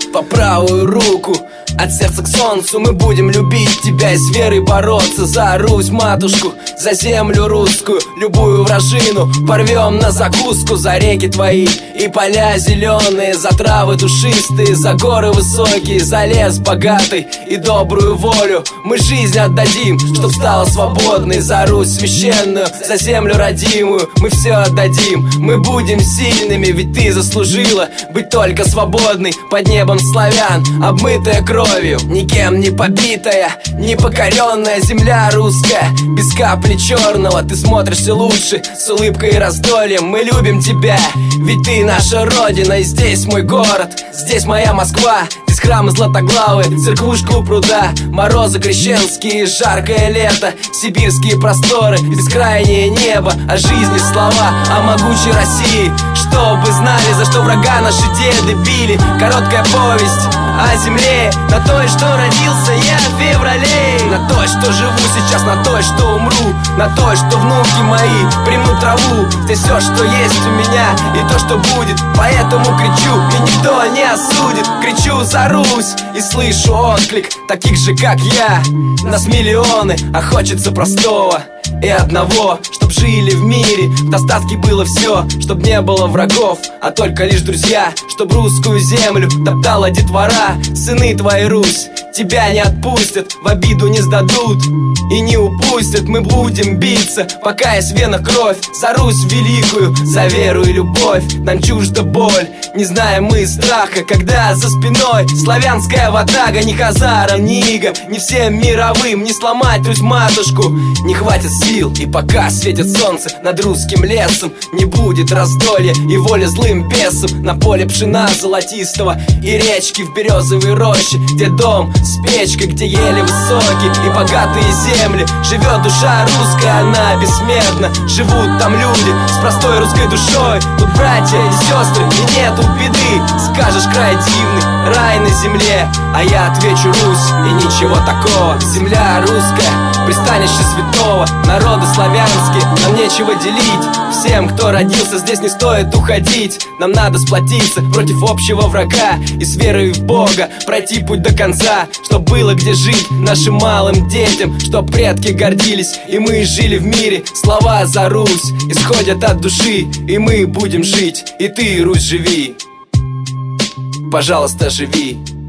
по правую руку. От сердца к солнцу мы будем любить тебя и с верой бороться за Русь, матушку, за землю русскую. Любую вражину порвем на закуску. За реки твои и поля зеленые, за травы душистые, за горы высокие, за лес богатый и добрую волю. Мы жизнь отдадим, чтоб стала свободной. За Русь священную, за землю родимую мы все отдадим. Мы будем сильными, ведь ты заслужила быть только свободной. Под небом славян, обмытая кровью, никем не побитая, не покоренная земля русская. Без капли черного ты смотришься лучше, с улыбкой и раздольем. Мы любим тебя, ведь ты наша родина. И здесь мой город, здесь моя Москва. Здесь храмы Златоглавы, церквушка у пруда, морозы крещенские, жаркое лето, сибирские просторы, бескрайнее небо. О жизни слова, о могучей России, чтобы знали, за что врага наши деды били. Короткая повесть о земле, на той, что родился я в феврале, на той, что живу сейчас, на той, что умру, на той, что внуки мои примут траву. Здесь все, что есть у меня, и то, что будет. Поэтому кричу, и никто не осудит. Кричу за Русь и слышу отклик таких же, как я. Нас миллионы, а хочется простого и одного, чтоб жили в мире, в достатке было все, чтоб не было врагов, а только лишь друзья. Чтоб русскую землю топтала детвора. Сыны твои, Русь, тебя не отпустят, в обиду не сдадут и не упустят. Мы будем биться, пока есть в венах кровь, за Русь великую, за веру и любовь. Нам чужда боль, не знаем мы страха, когда за спиной славянская ватага. Ни хазарам, ни игам, ни всем мировым не сломать Русь, матушку. Не хватит сил, и пока светит солнце над русским лесом, не будет раздолья и воли злым бесам. На поле пшена золотистого и речки в березовой роще, где дом с печкой, где ели высокие и богатые земли. Живет душа русская, она бессмертна. Живут там люди с простой русской душой. Тут братья и сестры, и нету беды. Скажешь, край дивный, рай на земле, а я отвечу: Русь, и ничего такого. Земля русская, пристанище святого народа славянские, нам нечего делить. Всем, кто родился здесь, не стоит уходить. Нам надо сплотиться против общего врага и с верой в Бога пройти путь до конца. Чтоб было где жить нашим малым детям, чтоб предки гордились и мы жили в мире. Слова за Русь исходят от души, и мы будем жить. И ты, Русь, живи, пожалуйста, живи.